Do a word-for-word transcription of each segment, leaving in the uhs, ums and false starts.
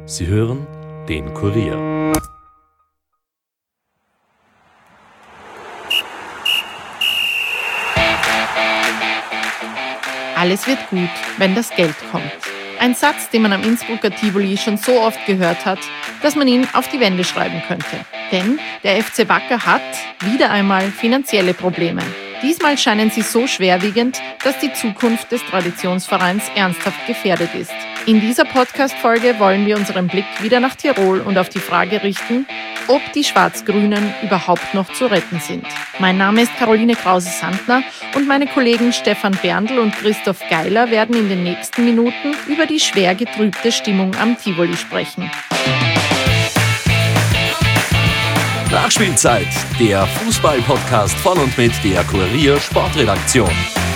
Sie hören den Kurier. Alles wird gut, wenn das Geld kommt. Ein Satz, den man am Innsbrucker Tivoli schon so oft gehört hat, dass man ihn auf die Wände schreiben könnte. Denn der F C Wacker hat wieder einmal finanzielle Probleme. Diesmal scheinen sie so schwerwiegend, dass die Zukunft des Traditionsvereins ernsthaft gefährdet ist. In dieser Podcast-Folge wollen wir unseren Blick wieder nach Tirol und auf die Frage richten, ob die Schwarz-Grünen überhaupt noch zu retten sind. Mein Name ist Caroline Krause-Sandner und meine Kollegen Stefan Berndl und Christoph Geiler werden in den nächsten Minuten über die schwer getrübte Stimmung am Tivoli sprechen. Nachspielzeit, der Fußball-Podcast von und mit der Kurier Sportredaktion.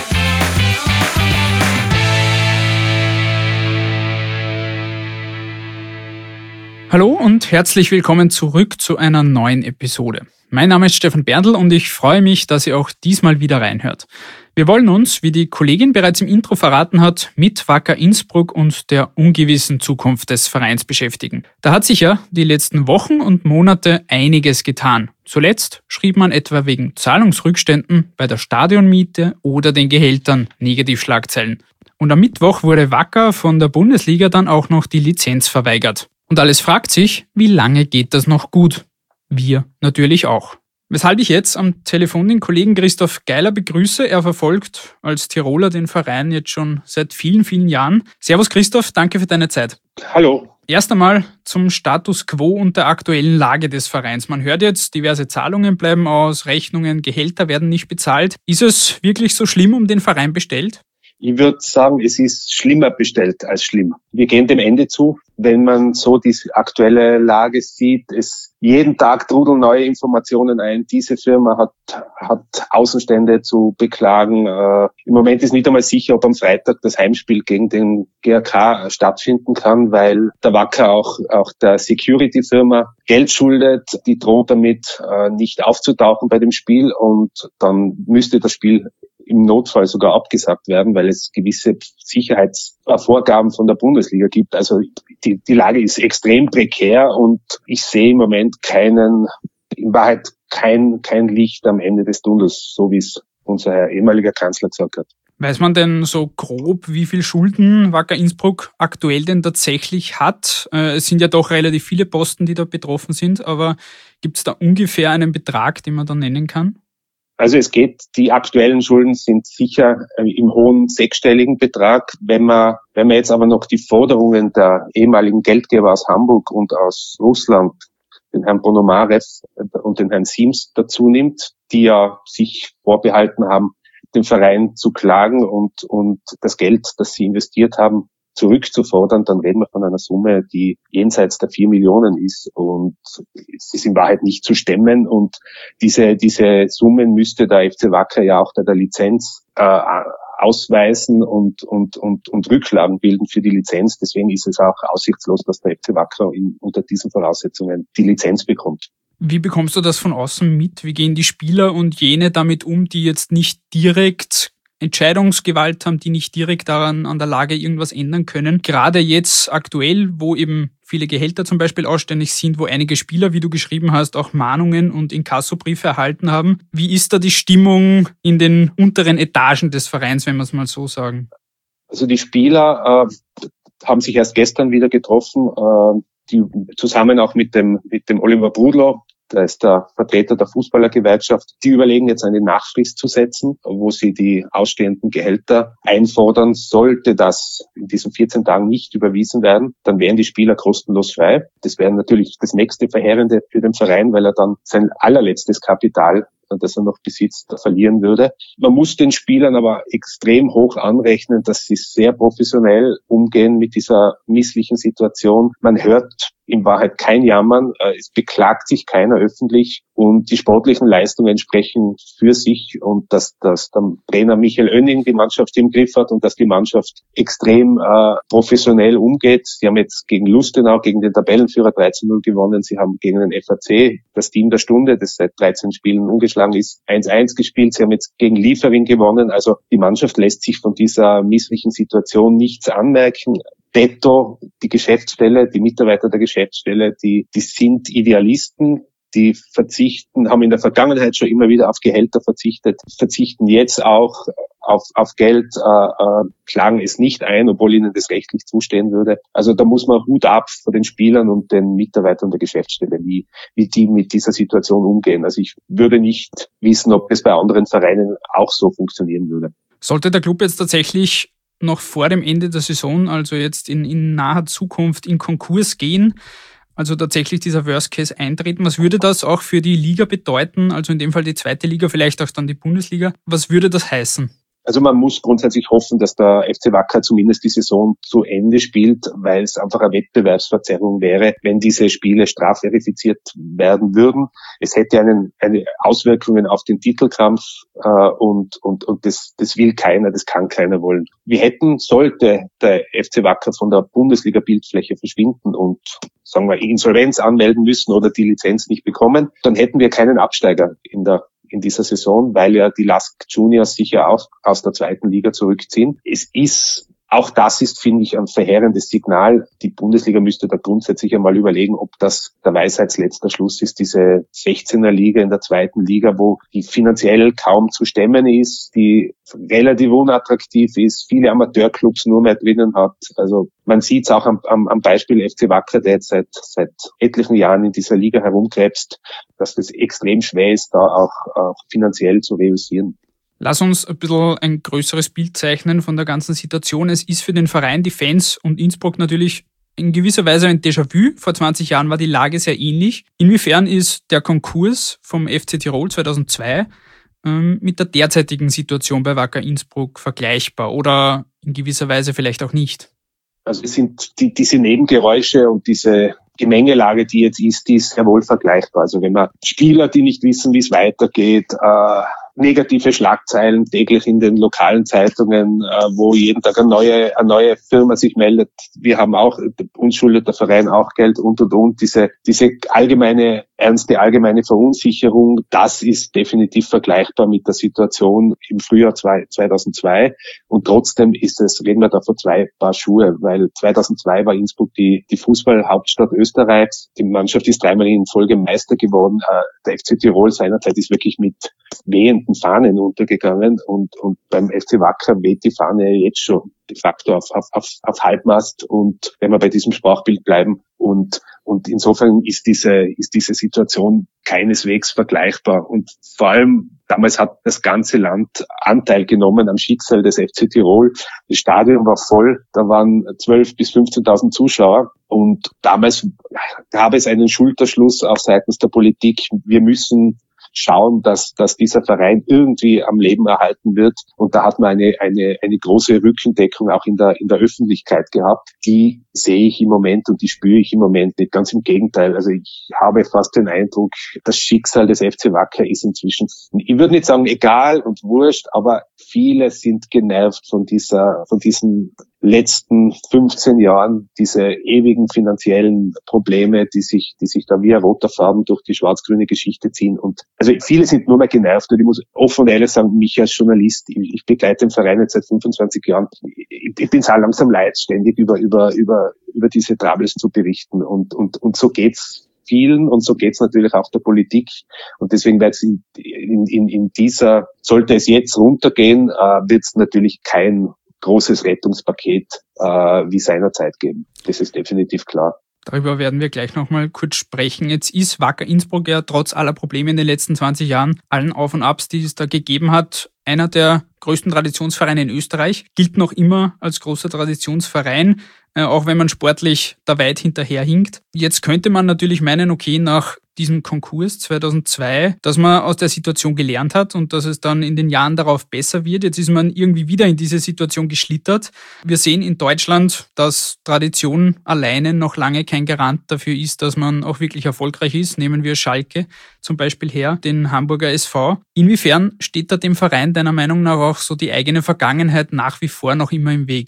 Hallo und herzlich willkommen zurück zu einer neuen Episode. Mein Name ist Stefan Berndl und ich freue mich, dass ihr auch diesmal wieder reinhört. Wir wollen uns, wie die Kollegin bereits im Intro verraten hat, mit Wacker Innsbruck und der ungewissen Zukunft des Vereins beschäftigen. Da hat sich ja die letzten Wochen und Monate einiges getan. Zuletzt schrieb man etwa wegen Zahlungsrückständen bei der Stadionmiete oder den Gehältern Negativschlagzeilen. Und am Mittwoch wurde Wacker von der Bundesliga dann auch noch die Lizenz verweigert. Und alles fragt sich, wie lange geht das noch gut? Wir natürlich auch. Weshalb ich jetzt am Telefon den Kollegen Christoph Geiler begrüße. Er verfolgt als Tiroler den Verein jetzt schon seit vielen, vielen Jahren. Servus Christoph, danke für deine Zeit. Hallo. Erst einmal zum Status quo und der aktuellen Lage des Vereins. Man hört jetzt, diverse Zahlungen bleiben aus, Rechnungen, Gehälter werden nicht bezahlt. Ist es wirklich so schlimm um den Verein bestellt? Ich würde sagen, es ist schlimmer bestellt als schlimm. Wir gehen dem Ende zu. Wenn man so die aktuelle Lage sieht, es jeden Tag trudeln neue Informationen ein. Diese Firma hat hat Außenstände zu beklagen. Äh, Im Moment ist nicht einmal sicher, ob am Freitag das Heimspiel gegen den G A K stattfinden kann, weil der Wacker auch auch der Security-Firma Geld schuldet. Die droht damit, äh, nicht aufzutauchen bei dem Spiel und dann müsste das Spiel im Notfall sogar abgesagt werden, weil es gewisse Sicherheitsvorgaben von der Bundesliga gibt. Also die, die Lage ist extrem prekär und ich sehe im Moment keinen, in Wahrheit kein, kein Licht am Ende des Tunnels, so wie es unser Herr ehemaliger Kanzler gesagt hat. Weiß man denn so grob, wie viel Schulden Wacker Innsbruck aktuell denn tatsächlich hat? Es sind ja doch relativ viele Posten, die da betroffen sind, aber gibt es da ungefähr einen Betrag, den man da nennen kann? Also es geht, die aktuellen Schulden sind sicher im hohen sechsstelligen Betrag. Wenn man, wenn man jetzt aber noch die Forderungen der ehemaligen Geldgeber aus Hamburg und aus Russland, den Herrn Ponomarev und den Herrn Siems dazu nimmt, die ja sich vorbehalten haben, den Verein zu klagen und, und das Geld, das sie investiert haben, zurückzufordern, dann reden wir von einer Summe, die jenseits der vier Millionen ist und es ist in Wahrheit nicht zu stemmen und diese diese Summen müsste der F C Wacker ja auch bei der Lizenz äh, ausweisen und und und und Rücklagen bilden für die Lizenz. Deswegen ist es auch aussichtslos, dass der F C Wacker in, unter diesen Voraussetzungen die Lizenz bekommt. Wie bekommst du das von außen mit? Wie gehen die Spieler und jene damit um, die jetzt nicht direkt Entscheidungsgewalt haben, die nicht direkt daran an der Lage irgendwas ändern können. Gerade jetzt aktuell, wo eben viele Gehälter zum Beispiel ausständig sind, wo einige Spieler, wie du geschrieben hast, auch Mahnungen und Inkassobriefe erhalten haben. Wie ist da die Stimmung in den unteren Etagen des Vereins, wenn wir es mal so sagen? Also die Spieler äh, haben sich erst gestern wieder getroffen, äh, die zusammen auch mit dem mit dem Oliver Brudlow. Da ist der Vertreter der Fußballergewerkschaft. Die überlegen jetzt eine Nachfrist zu setzen, wo sie die ausstehenden Gehälter einfordern. Sollte das in diesen vierzehn Tagen nicht überwiesen werden, dann wären die Spieler kostenlos frei. Das wäre natürlich das nächste Verheerende für den Verein, weil er dann sein allerletztes Kapital, das er noch besitzt, verlieren würde. Man muss den Spielern aber extrem hoch anrechnen, dass sie sehr professionell umgehen mit dieser misslichen Situation. Man hört in Wahrheit kein Jammern, es beklagt sich keiner öffentlich und die sportlichen Leistungen sprechen für sich und dass, dass der Trainer Michael Oenning die Mannschaft im Griff hat und dass die Mannschaft extrem äh, professionell umgeht. Sie haben jetzt gegen Lustenau, gegen den Tabellenführer dreizehn null gewonnen. Sie haben gegen den F A C, das Team der Stunde, das seit dreizehn Spielen ungeschlagen ist, eins eins gespielt. Sie haben jetzt gegen Liefering gewonnen. Also die Mannschaft lässt sich von dieser misslichen Situation nichts anmerken. detto die Geschäftsstelle, die Mitarbeiter der Geschäftsstelle, die, die sind Idealisten, die verzichten, haben in der Vergangenheit schon immer wieder auf Gehälter verzichtet, verzichten jetzt auch auf, auf Geld, äh, äh, klagen es nicht ein, obwohl ihnen das rechtlich zustehen würde. Also da muss man Hut ab vor den Spielern und den Mitarbeitern der Geschäftsstelle, wie, wie die mit dieser Situation umgehen. Also ich würde nicht wissen, ob es bei anderen Vereinen auch so funktionieren würde. Sollte der Club jetzt tatsächlich noch vor dem Ende der Saison, also jetzt in, in naher Zukunft, in Konkurs gehen, also tatsächlich dieser Worst Case eintreten, was würde das auch für die Liga bedeuten? Also in dem Fall die zweite Liga, vielleicht auch dann die Bundesliga. Was würde das heißen? Also man muss grundsätzlich hoffen, dass der F C Wacker zumindest die Saison zu Ende spielt, weil es einfach eine Wettbewerbsverzerrung wäre, wenn diese Spiele strafverifiziert werden würden. Es hätte einen, eine Auswirkungen auf den Titelkampf äh, und und und das das will keiner, das kann keiner wollen. Wir hätten, sollte der F C Wacker von der Bundesliga-Bildfläche verschwinden und sagen wir Insolvenz anmelden müssen oder die Lizenz nicht bekommen, dann hätten wir keinen Absteiger in der in dieser Saison, weil ja die Lask Juniors sicher auch aus der zweiten Liga zurückziehen. Es ist, auch das ist, finde ich, ein verheerendes Signal. Die Bundesliga müsste da grundsätzlich einmal überlegen, ob das der Weisheitsletzter Schluss ist, diese sechzehner Liga in der zweiten Liga, wo die finanziell kaum zu stemmen ist, die relativ unattraktiv ist, viele Amateurclubs nur mehr drinnen hat. Also man sieht es auch am, am, am Beispiel F C Wacker, der jetzt seit, seit etlichen Jahren in dieser Liga herumkrebst, dass das extrem schwer ist, da auch, auch finanziell zu reüssieren. Lass uns ein bisschen ein größeres Bild zeichnen von der ganzen Situation. Es ist für den Verein, die Fans und Innsbruck natürlich in gewisser Weise ein Déjà-vu. Vor zwanzig Jahren war die Lage sehr ähnlich. Inwiefern ist der Konkurs vom F C Tirol zweitausendzwei ähm, mit der derzeitigen Situation bei Wacker Innsbruck vergleichbar oder in gewisser Weise vielleicht auch nicht? Also es sind die, diese Nebengeräusche und diese Gemengelage, die jetzt ist, die ist sehr wohl vergleichbar. Also wenn man Spieler, die nicht wissen, wie es weitergeht, äh, negative Schlagzeilen täglich in den lokalen Zeitungen, äh, wo jeden Tag eine neue, eine neue Firma sich meldet. Wir haben auch, uns schuldet der Verein auch Geld und, und, und. Diese, diese allgemeine, ernste allgemeine Verunsicherung, das ist definitiv vergleichbar mit der Situation im Frühjahr zweitausendzwei. Und trotzdem ist es, reden wir da von zwei Paar Schuhe, weil zweitausendzwei war Innsbruck die, die Fußballhauptstadt Österreichs. Die Mannschaft ist dreimal in Folge Meister geworden. Äh, der F C Tirol seinerzeit ist wirklich mit wehenden Fahnen untergegangen und, und beim F C Wacker weht die Fahne jetzt schon de facto auf, auf, auf, auf Halbmast und wenn wir bei diesem Sprachbild bleiben und, und insofern ist diese, ist diese Situation keineswegs vergleichbar und vor allem damals hat das ganze Land Anteil genommen am Schicksal des F C Tirol. Das Stadion war voll, da waren zwölftausend bis fünfzehntausend Zuschauer und damals gab es einen Schulterschluss auch seitens der Politik. Wir müssen schauen, dass, dass dieser Verein irgendwie am Leben erhalten wird. Und da hat man eine, eine, eine große Rückendeckung auch in der, in der Öffentlichkeit gehabt. Die sehe ich im Moment und die spüre ich im Moment nicht. Ganz im Gegenteil. Also ich habe fast den Eindruck, das Schicksal des F C Wacker ist inzwischen, ich würde nicht sagen egal und wurscht, aber viele sind genervt von dieser, von diesen letzten fünfzehn Jahren, diese ewigen finanziellen Probleme, die sich, die sich da wie ein roter Faden durch die schwarz-grüne Geschichte ziehen. Und also viele sind nur mehr genervt und ich muss offen und ehrlich sagen, mich als Journalist, ich, ich begleite den Verein jetzt seit fünfundzwanzig Jahren. Ich, ich bin es auch langsam leid, ständig über, über, über, über diese Troubles zu berichten. Und, und, und so geht's vielen und so geht's natürlich auch der Politik. Und deswegen wird es in, in, in dieser, sollte es jetzt runtergehen, äh, wird es natürlich kein großes Rettungspaket äh, wie seinerzeit geben. Das ist definitiv klar. Darüber werden wir gleich nochmal kurz sprechen. Jetzt ist Wacker Innsbruck ja trotz aller Probleme in den letzten zwanzig Jahren, allen Auf und Abs, die es da gegeben hat, einer der größten Traditionsvereine in Österreich, gilt noch immer als großer Traditionsverein, äh, auch wenn man sportlich da weit hinterherhinkt. Jetzt könnte man natürlich meinen, okay, nach diesem Konkurs zweitausendzwei, dass man aus der Situation gelernt hat und dass es dann in den Jahren darauf besser wird. Jetzt ist man irgendwie wieder in diese Situation geschlittert. Wir sehen in Deutschland, dass Tradition alleine noch lange kein Garant dafür ist, dass man auch wirklich erfolgreich ist. Nehmen wir Schalke zum Beispiel her, den Hamburger S V. Inwiefern steht da dem Verein deiner Meinung nach auch so die eigene Vergangenheit nach wie vor noch immer im Weg?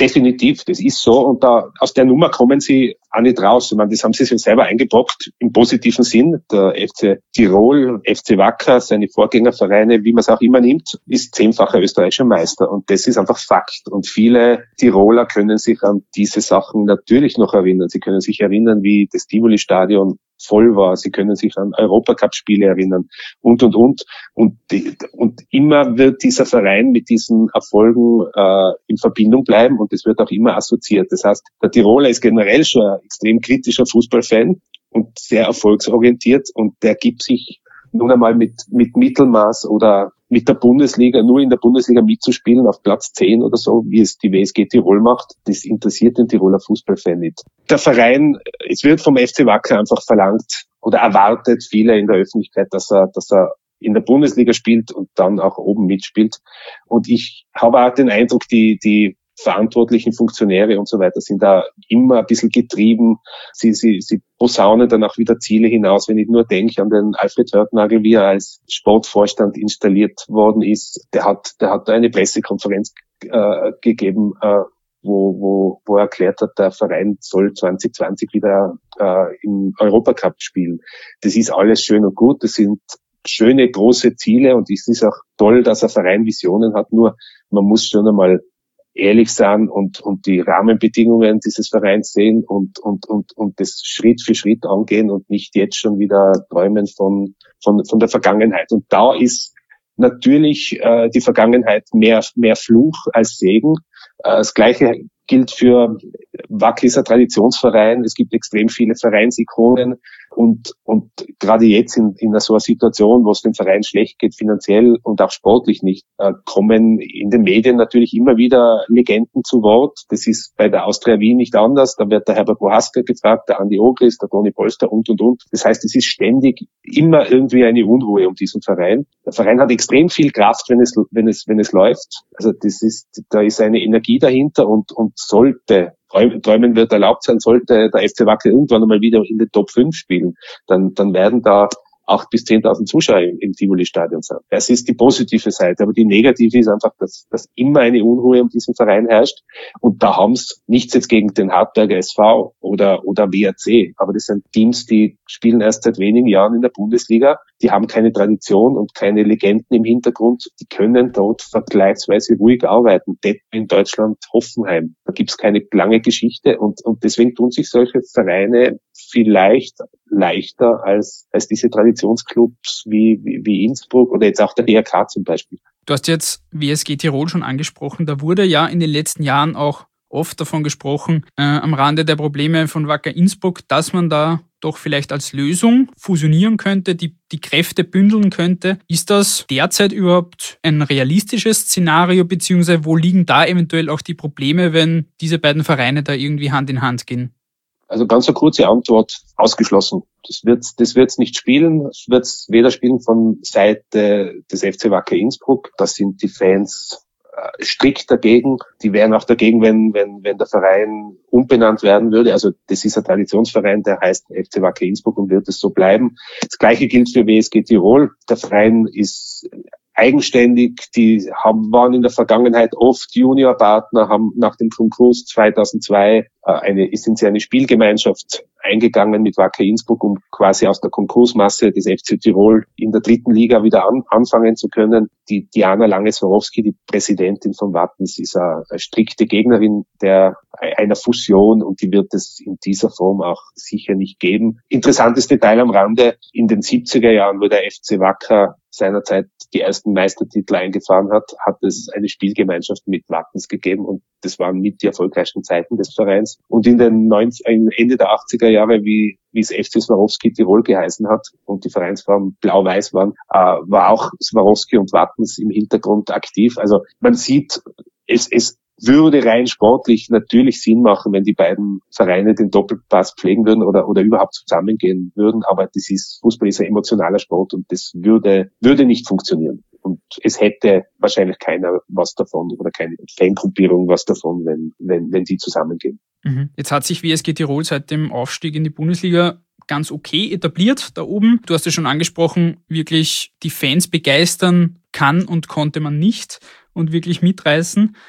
Definitiv, das ist so. Und da aus der Nummer kommen sie auch nicht raus. Ich meine, das haben sie sich selber eingebrockt, im positiven Sinn. Der F C Tirol, F C Wacker, seine Vorgängervereine, wie man es auch immer nimmt, ist zehnfacher österreichischer Meister. Und das ist einfach Fakt. Und viele Tiroler können sich an diese Sachen natürlich noch erinnern. Sie können sich erinnern, wie das Tivoli-Stadion voll war. Sie können sich an Europacup-Spiele erinnern und, und, und. Und, die, und immer wird dieser Verein mit diesen Erfolgen äh, in Verbindung bleiben und es wird auch immer assoziiert. Das heißt, der Tiroler ist generell schon ein extrem kritischer Fußballfan und sehr erfolgsorientiert und der gibt sich nun einmal mit, mit Mittelmaß oder mit der Bundesliga, nur in der Bundesliga mitzuspielen auf Platz zehn oder so, wie es die W S G Tirol macht, das interessiert den Tiroler Fußballfan nicht. Der Verein, es wird vom F C Wacker einfach verlangt oder erwartet viele in der Öffentlichkeit, dass er, dass er in der Bundesliga spielt und dann auch oben mitspielt. Und ich habe auch den Eindruck, die, die verantwortlichen Funktionäre und so weiter sind da immer ein bisschen getrieben. Sie, sie, sie posaunen dann auch wieder Ziele hinaus. Wenn ich nur denke an den Alfred Hörtnagel, wie er als Sportvorstand installiert worden ist, der hat, der hat da eine Pressekonferenz äh, gegeben, äh, wo, wo, wo er erklärt hat, der Verein soll zwanzig zwanzig wieder äh, im Europacup spielen. Das ist alles schön und gut. Das sind schöne, große Ziele und es ist auch toll, dass ein Verein Visionen hat. Nur man muss schon einmal ehrlich sein und, und die Rahmenbedingungen dieses Vereins sehen und, und, und, und das Schritt für Schritt angehen und nicht jetzt schon wieder träumen von, von, von der Vergangenheit. Und da ist natürlich äh, die Vergangenheit mehr, mehr Fluch als Segen. Äh, das Gleiche gilt für Wacker ist ein Traditionsverein. Es gibt extrem viele Vereinsikonen. Und, und gerade jetzt in, in so einer Situation, wo es dem Verein schlecht geht, finanziell und auch sportlich nicht, äh, kommen in den Medien natürlich immer wieder Legenden zu Wort. Das ist bei der Austria Wien nicht anders. Da wird der Herbert Bohaska gefragt, der Andi Ogris, der Toni Polster und, und, und. Das heißt, es ist ständig immer irgendwie eine Unruhe um diesen Verein. Der Verein hat extrem viel Kraft, wenn es, wenn es, wenn es läuft. Also das ist, da ist eine Energie dahinter und, und sollte Träumen wird erlaubt sein, sollte der F C Wacker irgendwann einmal wieder in den Top fünf spielen, dann, dann werden da acht bis zehntausend Zuschauer im, im Tivoli-Stadion sein. Das ist die positive Seite, aber die negative ist einfach, dass, dass immer eine Unruhe um diesen Verein herrscht und da haben es nichts jetzt gegen den Hartberger S V oder, oder W R C, aber das sind Teams, die spielen erst seit wenigen Jahren in der Bundesliga, die haben keine Tradition und keine Legenden im Hintergrund, die können dort vergleichsweise ruhig arbeiten. Detmold in Deutschland, Hoffenheim, da gibt's keine lange Geschichte und, und deswegen tun sich solche Vereine vielleicht leichter als, als diese Traditionsclubs wie, wie, wie Innsbruck oder jetzt auch der D R K zum Beispiel. Du hast jetzt W S G Tirol schon angesprochen. Da wurde ja in den letzten Jahren auch oft davon gesprochen, äh, am Rande der Probleme von Wacker Innsbruck, dass man da doch vielleicht als Lösung fusionieren könnte, die, die Kräfte bündeln könnte. Ist das derzeit überhaupt ein realistisches Szenario, beziehungsweise wo liegen da eventuell auch die Probleme, wenn diese beiden Vereine da irgendwie Hand in Hand gehen? Also ganz eine kurze Antwort, ausgeschlossen. Das wird das wird's nicht spielen. Es wird's weder spielen von Seite des F C Wacker Innsbruck. Das sind die Fans äh, strikt dagegen. Die wären auch dagegen, wenn wenn wenn der Verein umbenannt werden würde. Also das ist ein Traditionsverein, der heißt F C Wacker Innsbruck und wird es so bleiben. Das Gleiche gilt für W S G Tirol. Der Verein ist eigenständig, die haben, waren in der Vergangenheit oft Juniorpartner, haben nach dem Konkurs zweitausendzwei äh, eine, sind sie eine Spielgemeinschaft eingegangen mit Wacker Innsbruck, um quasi aus der Konkursmasse des F C Tirol in der dritten Liga wieder an, anfangen zu können. Die Diana Lange-Swarovski, die Präsidentin von Wattens, ist eine, eine strikte Gegnerin der einer Fusion und die wird es in dieser Form auch sicher nicht geben. Interessantes Detail am Rande, in den siebziger Jahren, wo der F C Wacker seinerzeit die ersten Meistertitel eingefahren hat, hat es eine Spielgemeinschaft mit Wattens gegeben und das waren mit die erfolgreichsten Zeiten des Vereins. Und in den neunziger, Ende der achtziger Jahre, wie, wie es F C Swarovski Tirol geheißen hat und die Vereinsfarben blau-weiß waren, äh, war auch Swarovski und Wattens im Hintergrund aktiv. Also man sieht, es, es würde rein sportlich natürlich Sinn machen, wenn die beiden Vereine den Doppelpass pflegen würden oder, oder überhaupt zusammengehen würden. Aber das ist, Fußball ist ein emotionaler Sport und das würde, würde nicht funktionieren. Und es hätte wahrscheinlich keiner was davon oder keine Fangruppierung was davon, wenn, wenn, wenn die zusammengehen. Jetzt hat sich W S G Tirol seit dem Aufstieg in die Bundesliga ganz okay etabliert da oben. Du hast es schon angesprochen, wirklich die Fans begeistern kann und konnte man nicht und wirklich mitreißen.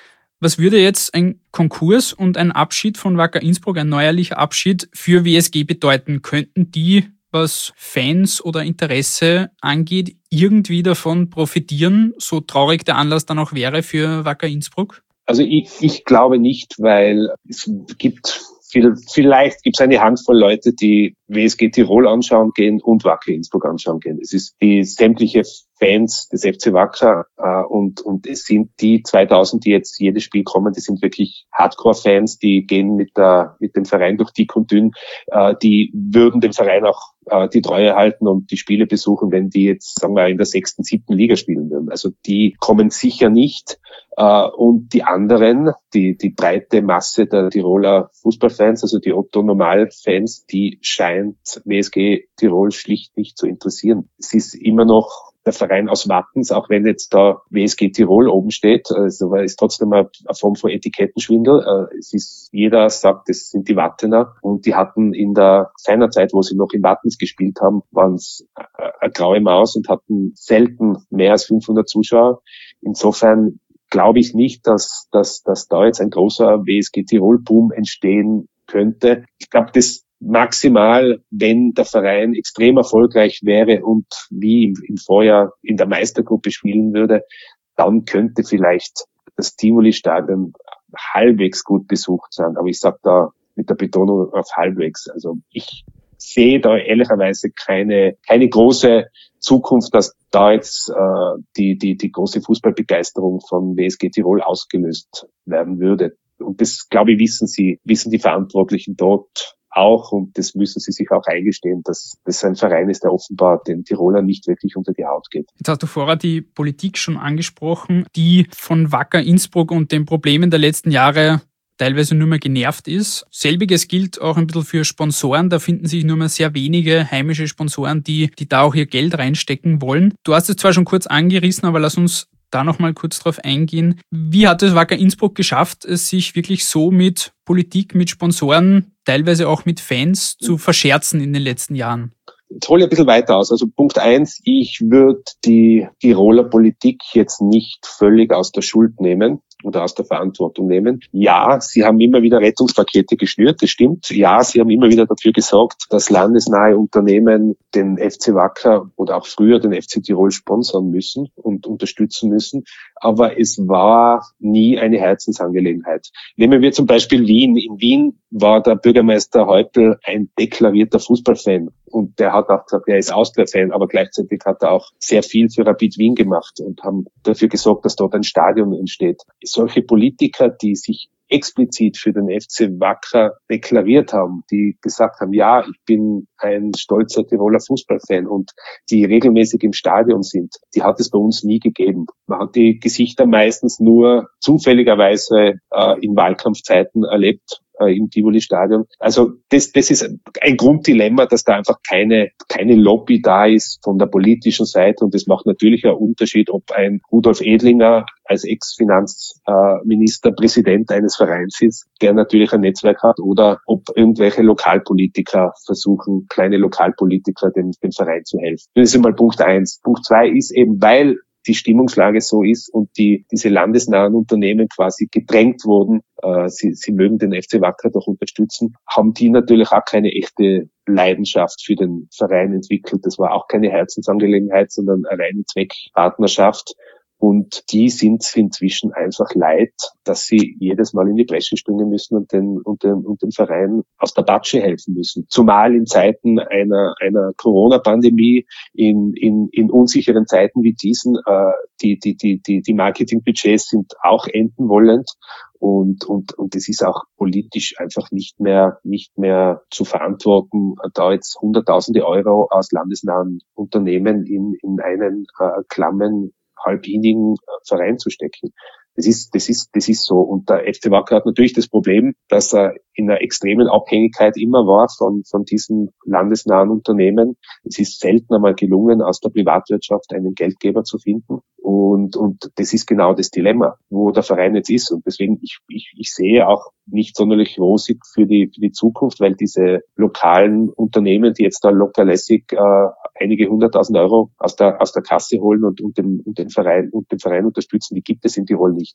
Was würde jetzt ein Konkurs und ein Abschied von Wacker Innsbruck, ein neuerlicher Abschied für W S G bedeuten? Könnten die, was Fans oder Interesse angeht, irgendwie davon profitieren, so traurig der Anlass dann auch wäre für Wacker Innsbruck? Also ich, ich glaube nicht, weil es gibt viel, vielleicht gibt es eine Handvoll Leute, die W S G Tirol anschauen gehen und Wacker Innsbruck anschauen gehen. Es ist die sämtliche Fans des F C Wacker äh, und und es sind die zweitausend, die jetzt jedes Spiel kommen, die sind wirklich Hardcore-Fans, die gehen mit der mit dem Verein durch dick und dünn, äh, die würden dem Verein auch äh, die Treue halten und die Spiele besuchen, wenn die jetzt, sagen wir, in der sechsten, siebten Liga spielen würden. Also die kommen sicher nicht. Uh, und die anderen, die die breite Masse der Tiroler Fußballfans, also die Otto-Normal-Fans, die scheint W S G Tirol schlicht nicht zu interessieren. Es ist immer noch der Verein aus Wattens, auch wenn jetzt da W S G Tirol oben steht, also ist trotzdem eine Form von Etikettenschwindel. Es ist, jeder sagt, das sind die Wattener und die hatten in der seiner Zeit, wo sie noch in Wattens gespielt haben, waren es eine graue Maus und hatten selten mehr als fünfhundert Zuschauer. Insofern glaube ich nicht, dass, dass, dass da jetzt ein großer W S G Tirol-Boom entstehen könnte. Ich glaube, das maximal, wenn der Verein extrem erfolgreich wäre und wie im, im Vorjahr in der Meistergruppe spielen würde, dann könnte vielleicht das Tivoli-Stadion halbwegs gut besucht sein. Aber ich sage da mit der Betonung auf halbwegs. Also ich sehe da ehrlicherweise keine keine große Zukunft, dass da jetzt äh, die die die große Fußballbegeisterung von W S G Tirol ausgelöst werden würde. Und das, glaube ich, wissen sie, wissen die Verantwortlichen dort auch, und das müssen sie sich auch eingestehen, dass das ein Verein ist, der offenbar den Tirolern nicht wirklich unter die Haut geht. Jetzt hast du vorher die Politik schon angesprochen, die von Wacker Innsbruck und den Problemen der letzten Jahre teilweise nur mehr genervt ist. Selbiges gilt auch ein bisschen für Sponsoren. Da finden sich nur mehr sehr wenige heimische Sponsoren, die, die da auch ihr Geld reinstecken wollen. Du hast es zwar schon kurz angerissen, aber lass uns da noch mal kurz drauf eingehen. Wie hat es Wacker Innsbruck geschafft, es sich wirklich so mit Politik, mit Sponsoren, teilweise auch mit Fans zu verscherzen in den letzten Jahren? Jetzt hole ich ein bisschen weiter aus. Also Punkt eins, ich würde die Tiroler Politik jetzt nicht völlig aus der Schuld nehmen oder aus der Verantwortung nehmen. Ja, sie haben immer wieder Rettungspakete geschnürt, das stimmt. Ja, sie haben immer wieder dafür gesorgt, dass landesnahe Unternehmen den F C Wacker oder auch früher den F C Tirol sponsern müssen und unterstützen müssen. Aber es war nie eine Herzensangelegenheit. Nehmen wir zum Beispiel Wien. In Wien war der Bürgermeister Häupl ein deklarierter Fußballfan. Und der hat auch gesagt, er ist Austria-Fan, aber gleichzeitig hat er auch sehr viel für Rapid Wien gemacht und haben dafür gesorgt, dass dort ein Stadion entsteht. Solche Politiker, die sich explizit für den F C Wacker deklariert haben, die gesagt haben, ja, ich bin ein stolzer Tiroler Fußballfan und die regelmäßig im Stadion sind, die hat es bei uns nie gegeben. Man hat die Gesichter meistens nur zufälligerweise äh, in Wahlkampfzeiten erlebt, im Tivoli-Stadion. Also das, das ist ein Grunddilemma, dass da einfach keine keine Lobby da ist von der politischen Seite, und das macht natürlich einen Unterschied, ob ein Rudolf Edlinger als Ex-Finanzminister Präsident eines Vereins ist, der natürlich ein Netzwerk hat, oder ob irgendwelche Lokalpolitiker versuchen, kleine Lokalpolitiker dem, dem Verein zu helfen. Das ist einmal Punkt eins. Punkt zwei ist eben, weil die Stimmungslage so ist und die diese landesnahen Unternehmen quasi gedrängt wurden, äh, sie, sie mögen den F C Wacker doch unterstützen, haben die natürlich auch keine echte Leidenschaft für den Verein entwickelt. Das war auch keine Herzensangelegenheit, sondern eine reine Zweckpartnerschaft. Und die sind inzwischen einfach leid, dass sie jedes Mal in die Bresche springen müssen und den, und den, und dem Verein aus der Patsche helfen müssen. Zumal in Zeiten einer, einer Corona-Pandemie, in, in, in unsicheren Zeiten wie diesen, äh, die, die, die, die, die Marketingbudgets sind auch enden wollend. Und, und, und es ist auch politisch einfach nicht mehr, nicht mehr zu verantworten, da jetzt hunderttausende Euro aus landesnahen Unternehmen in, in einen äh, klammen, halbinigen Verein zu stecken. Das ist, das ist, das ist so. Und der F C Wacker hat natürlich das Problem, dass er in einer extremen Abhängigkeit immer war von, von diesen landesnahen Unternehmen. Es ist selten einmal gelungen, aus der Privatwirtschaft einen Geldgeber zu finden. Und, und das ist genau das Dilemma, wo der Verein jetzt ist. Und deswegen, ich, ich, ich sehe auch nicht sonderlich rosig für die, für die Zukunft, weil diese lokalen Unternehmen, die jetzt da lockerlässig äh, einige hunderttausend Euro aus der, aus der Kasse holen und, und, den, und den Verein, und den Verein unterstützen, die gibt es in Tirol nicht.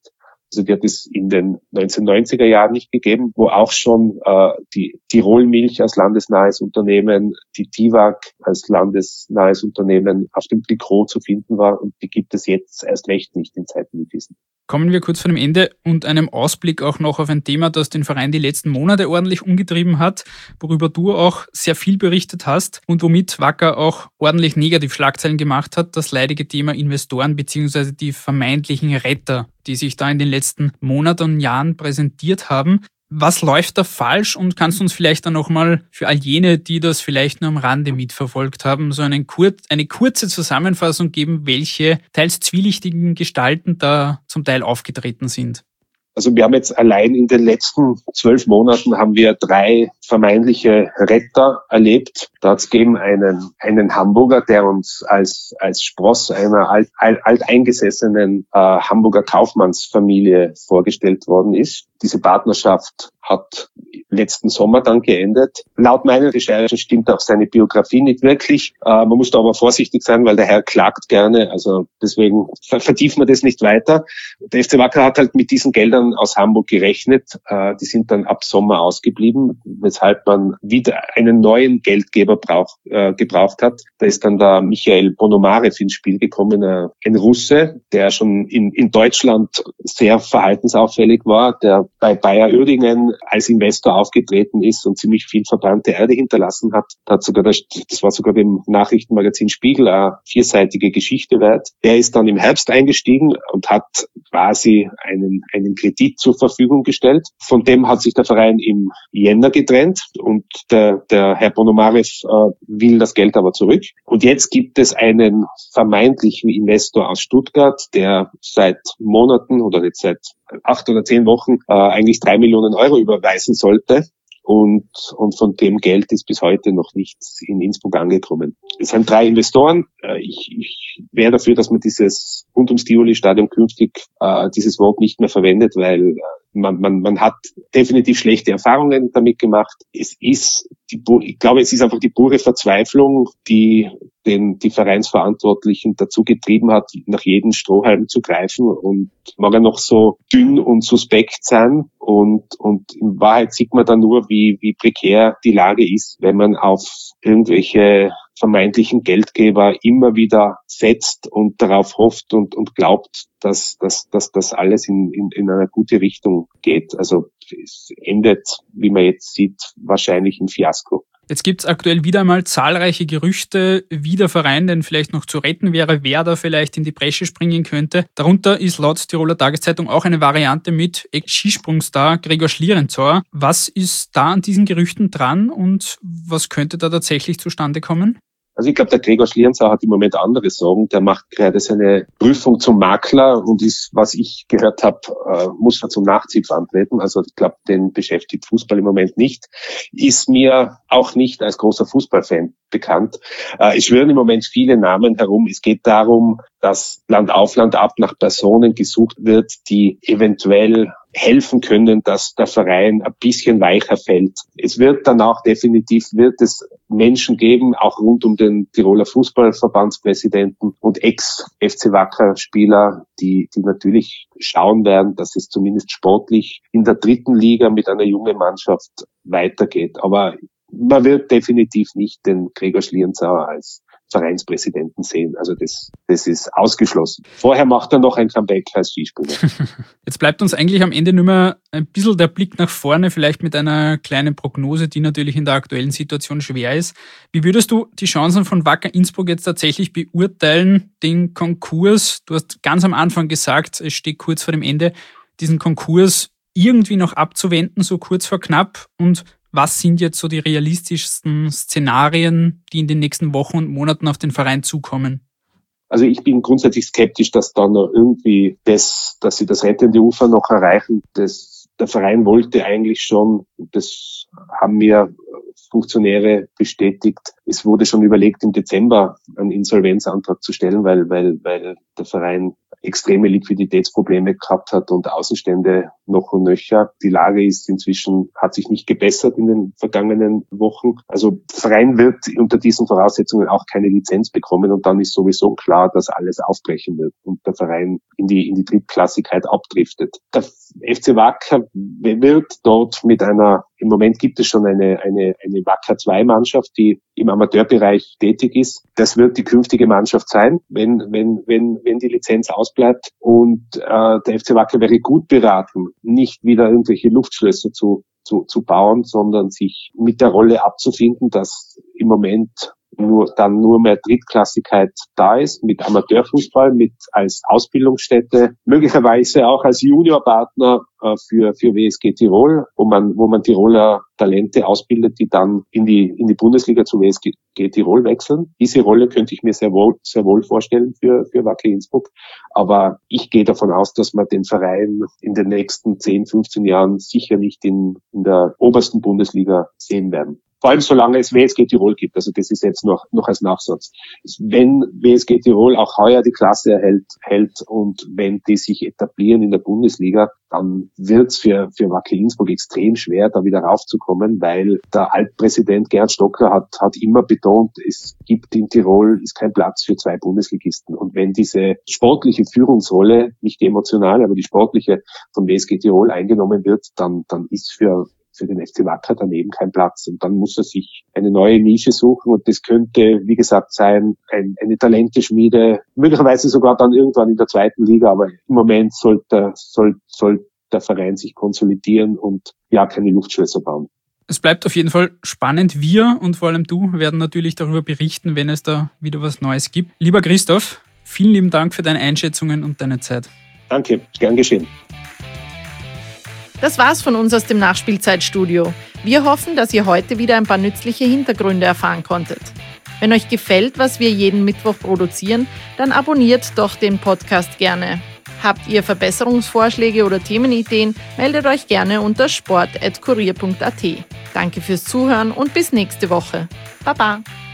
Also die hat es in den neunzehnhundertneunziger Jahren nicht gegeben, wo auch schon äh, die Tirol Milch als landesnahes Unternehmen, die Tiwag als landesnahes Unternehmen auf dem Trikot zu finden war. Und die gibt es jetzt erst recht nicht in Zeiten wie diesen. Kommen wir kurz vor dem Ende und einem Ausblick auch noch auf ein Thema, das den Verein die letzten Monate ordentlich umgetrieben hat, worüber du auch sehr viel berichtet hast und womit Wacker auch ordentlich negativ Schlagzeilen gemacht hat, das leidige Thema Investoren bzw. die vermeintlichen Retter, die sich da in den letzten Monaten und Jahren präsentiert haben. Was läuft da falsch und kannst du uns vielleicht dann nochmal für all jene, die das vielleicht nur am Rande mitverfolgt haben, so einen kur- eine kurze Zusammenfassung geben, welche teils zwielichtigen Gestalten da zum Teil aufgetreten sind? Also wir haben jetzt allein in den letzten zwölf Monaten haben wir drei vermeintliche Retter erlebt. Da hat es gegeben einen, einen Hamburger, der uns als, als Spross einer alt, alt, alteingesessenen äh, Hamburger Kaufmannsfamilie vorgestellt worden ist. Diese Partnerschaft hat letzten Sommer dann geendet. Laut meinen Recherchen stimmt auch seine Biografie nicht wirklich. Äh, man muss da aber vorsichtig sein, weil der Herr klagt gerne. Also deswegen vertiefen wir das nicht weiter. Der F C Wacker hat halt mit diesen Geldern aus Hamburg gerechnet. Äh, die sind dann ab Sommer ausgeblieben, weshalb man wieder einen neuen Geldgeber brauch, äh, gebraucht hat. Da ist dann der Michael Ponomarev ins Spiel gekommen, äh, ein Russe, der schon in, in Deutschland sehr verhaltensauffällig war, der bei Bayer Uerdingen als Investor aufgetreten ist und ziemlich viel verbrannte Erde hinterlassen hat. Da hat sogar das, das war sogar dem Nachrichtenmagazin Spiegel eine vierseitige Geschichte wert. Der ist dann im Herbst eingestiegen und hat quasi einen, einen Kredit zur Verfügung gestellt. Von dem hat sich der Verein im Jänner getrennt und der, der Herr Ponomarev äh, will das Geld aber zurück. Und jetzt gibt es einen vermeintlichen Investor aus Stuttgart, der seit Monaten oder jetzt seit acht oder zehn Wochen äh, eigentlich drei Millionen Euro überweisen sollte. Und, und von dem Geld ist bis heute noch nichts in Innsbruck angekommen. Es sind drei Investoren. Ich, ich wäre dafür, dass man dieses rund ums Tivoli-Stadion künftig äh, dieses Wort nicht mehr verwendet, weil man, man, man hat definitiv schlechte Erfahrungen damit gemacht. Es ist, die, ich glaube, es ist einfach die pure Verzweiflung, die den die Vereinsverantwortlichen dazu getrieben hat, nach jedem Strohhalm zu greifen und mag er noch so dünn und suspekt sein. Und, und in Wahrheit sieht man dann nur, wie, wie prekär die Lage ist, wenn man auf irgendwelche vermeintlichen Geldgeber immer wieder setzt und darauf hofft und, und glaubt, dass, dass, dass das alles in, in, in eine gute Richtung geht. Also es endet, wie man jetzt sieht, wahrscheinlich im Fiasko. Jetzt gibt es aktuell wieder einmal zahlreiche Gerüchte, wie der Verein denn vielleicht noch zu retten wäre, wer da vielleicht in die Bresche springen könnte. Darunter ist laut Tiroler Tageszeitung auch eine Variante mit Ex-Skisprungstar Gregor Schlierenzauer. Was ist da an diesen Gerüchten dran und was könnte da tatsächlich zustande kommen? Also ich glaube, der Gregor Schlierenzauer hat im Moment andere Sorgen. Der macht gerade seine Prüfung zum Makler und ist, was ich gehört habe, äh, muss er zum Nachzug antreten. Also ich glaube, den beschäftigt Fußball im Moment nicht. Ist mir auch nicht als großer Fußballfan bekannt. Äh, es schwirren im Moment viele Namen herum. Es geht darum, dass Land auf Land ab nach Personen gesucht wird, die eventuell helfen können, dass der Verein ein bisschen weicher fällt. Es wird dann auch definitiv, wird es Menschen geben, auch rund um den Tiroler Fußballverbandspräsidenten und Ex-F C Wacker-Spieler, die, die natürlich schauen werden, dass es zumindest sportlich in der dritten Liga mit einer jungen Mannschaft weitergeht. Aber man wird definitiv nicht den Gregor Schlierenzauer als Vereinspräsidenten sehen. Also das, das ist ausgeschlossen. Vorher macht er noch ein Comeback als Skispringer. Jetzt bleibt uns eigentlich am Ende nur mehr ein bisschen der Blick nach vorne, vielleicht mit einer kleinen Prognose, die natürlich in der aktuellen Situation schwer ist. Wie würdest du die Chancen von Wacker Innsbruck jetzt tatsächlich beurteilen, den Konkurs? Du hast ganz am Anfang gesagt, es steht kurz vor dem Ende, diesen Konkurs irgendwie noch abzuwenden, so kurz vor knapp. Und was sind jetzt so die realistischsten Szenarien, die in den nächsten Wochen und Monaten auf den Verein zukommen? Also ich bin grundsätzlich skeptisch, dass dann noch irgendwie das, dass sie das rettende Ufer noch erreichen. Das, der Verein wollte eigentlich schon, das haben mir Funktionäre bestätigt. Es wurde schon überlegt, im Dezember einen Insolvenzantrag zu stellen, weil, weil, weil der Verein extreme Liquiditätsprobleme gehabt hat und Außenstände noch und nöcher. Die Lage ist inzwischen, hat sich nicht gebessert in den vergangenen Wochen. Also der Verein wird unter diesen Voraussetzungen auch keine Lizenz bekommen und dann ist sowieso klar, dass alles aufbrechen wird und der Verein in die, in die Drittklassigkeit abdriftet. Der F C Wacker wird dort mit einer, im Moment gibt es schon eine, eine, eine Wacker zwei Mannschaft, die im Amateurbereich tätig ist. Das wird die künftige Mannschaft sein, wenn, wenn, wenn, wenn die Lizenz ausbleibt. Und äh, der F C Wacker wäre gut beraten, nicht wieder irgendwelche Luftschlösser zu, zu, zu bauen, sondern sich mit der Rolle abzufinden, dass im Moment nur dann nur mehr Drittklassigkeit da ist, mit Amateurfußball, mit als Ausbildungsstätte, möglicherweise auch als Juniorpartner äh, für für W S G Tirol, wo man wo man Tiroler Talente ausbildet, die dann in die in die Bundesliga zu W S G Tirol wechseln. Diese Rolle könnte ich mir sehr wohl sehr wohl vorstellen für für Wacker Innsbruck, aber ich gehe davon aus, dass man den Verein in den nächsten zehn, fünfzehn Jahren sicher nicht in in der obersten Bundesliga sehen werden. Vor allem solange es W S G Tirol gibt. Also das ist jetzt noch noch als Nachsatz. Wenn W S G Tirol auch heuer die Klasse erhält hält und wenn die sich etablieren in der Bundesliga, dann wird es für für Wacker Innsbruck extrem schwer, da wieder raufzukommen, weil der Altpräsident Gerd Stocker hat hat immer betont, es gibt in Tirol ist kein Platz für zwei Bundesligisten. Und wenn diese sportliche Führungsrolle, nicht die emotionale, aber die sportliche von W S G Tirol eingenommen wird, dann dann ist für für den F C Wacker daneben kein Platz. Und dann muss er sich eine neue Nische suchen und das könnte, wie gesagt, sein, ein, eine Talenteschmiede, möglicherweise sogar dann irgendwann in der zweiten Liga, aber im Moment sollte, soll, soll der Verein sich konsolidieren und ja, keine Luftschlösser bauen. Es bleibt auf jeden Fall spannend. Wir und vor allem du werden natürlich darüber berichten, wenn es da wieder was Neues gibt. Lieber Christoph, vielen lieben Dank für deine Einschätzungen und deine Zeit. Danke, gern geschehen. Das war's von uns aus dem Nachspielzeitstudio. Wir hoffen, dass ihr heute wieder ein paar nützliche Hintergründe erfahren konntet. Wenn euch gefällt, was wir jeden Mittwoch produzieren, dann abonniert doch den Podcast gerne. Habt ihr Verbesserungsvorschläge oder Themenideen, meldet euch gerne unter sport at kurier punkt at. Danke fürs Zuhören und bis nächste Woche. Baba!